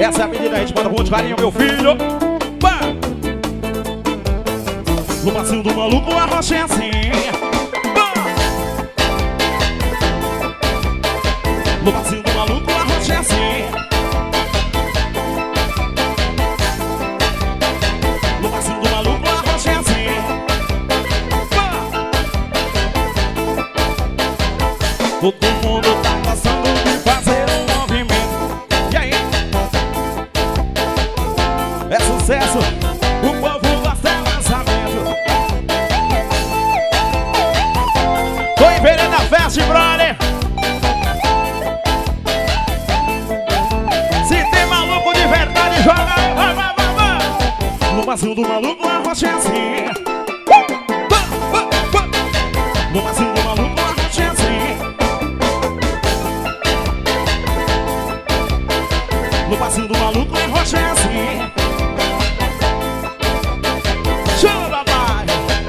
Essa é a medida, a gente manda com carinho, meu filho. Pá! No passinho do maluco, a rocha é assim. Pá! No passinho do maluco, a rocha é assim. No passinho do maluco, a rocha é assim. Pá! Todo mundo tá passando de fazer um movimento. E aí? É sucesso, o povo gosta de lançamento. Tô em Vereda Fest, brother. Se tem maluco de verdade, joga aí, vai, vai, vai, vai. No macio do maluco, a rocha é assim. No macio do maluco, a rocha é assim. No macio do maluco, a rocha é assim. Chama, vai!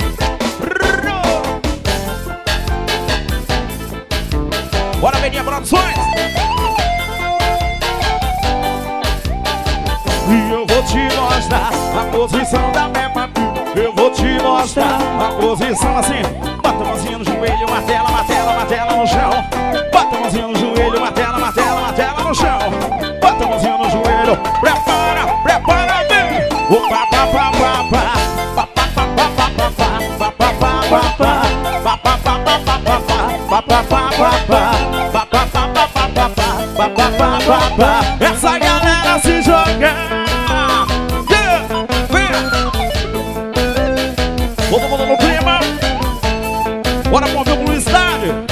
Bora, Beninha Produções! E eu vou te mostrar a posição da Peppa Pig. Eu vou te mostrar a posição assim. Bota a mãozinha no joelho, martela, martela, martela no chão. Bota a mãozinha no joelho, martela, martela, martela no chão. Bota a mãozinha no joelho, prepara, prepara, vem! O pá, pá, pá, pá, pá. Essa galera se joga. Todo mundo no clima. Bora mover pro estádio.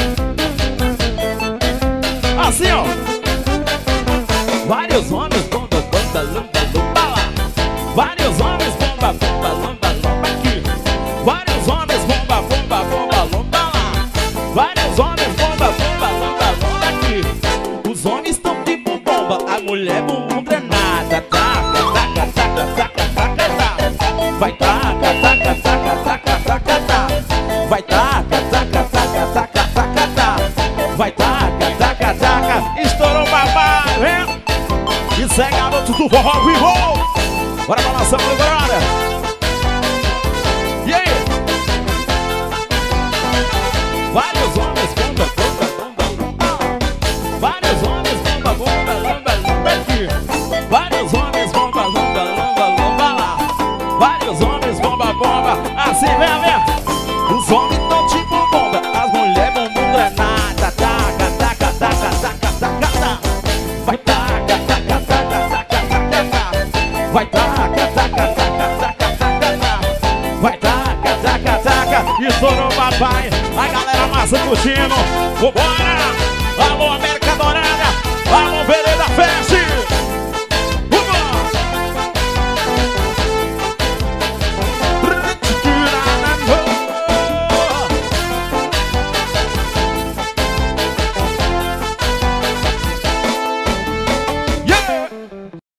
Assim, ó. Vários homens, bomba, bomba, lamba, lamba lá. Vários homens, bomba, bomba, lamba, lamba aqui. Vários homens, bomba, bomba, bomba, lamba lá. Vários homens, bomba, bomba, lamba, lamba aqui. Os homens estão tipo bomba, a mulher bumbum granada. Taca, taca, taca, taca, taca, taca. Vai taca, taca, taca, taca, taca, taca. Vai taca, taca, taca, taca, taca, taca. Vai taca, taca, taca. Estourou o papai, vem. Isso é garoto do forró vivo. Bora balançar, meu brother. E aí? Vários homens, bomba, bomba, bomba, bomba. Vários homens, bomba, bomba, lamba, lamba aqui. Vários homens, bomba, bomba, lamba, lamba lá. Vários homens, bomba, bomba. Assim, vem, vem. Os homens tão tipo bomba, as mulheres bumbum granada. Taca, taca, taca, taca, taca, taca. Vai taca, taca, taca, taca, taca, taca. Vai taca, taca, taca, taca, taca, taca. Vai taca, taca, taca. Estourou o papai. A galera massa curtindo. Vambora! Alô, América!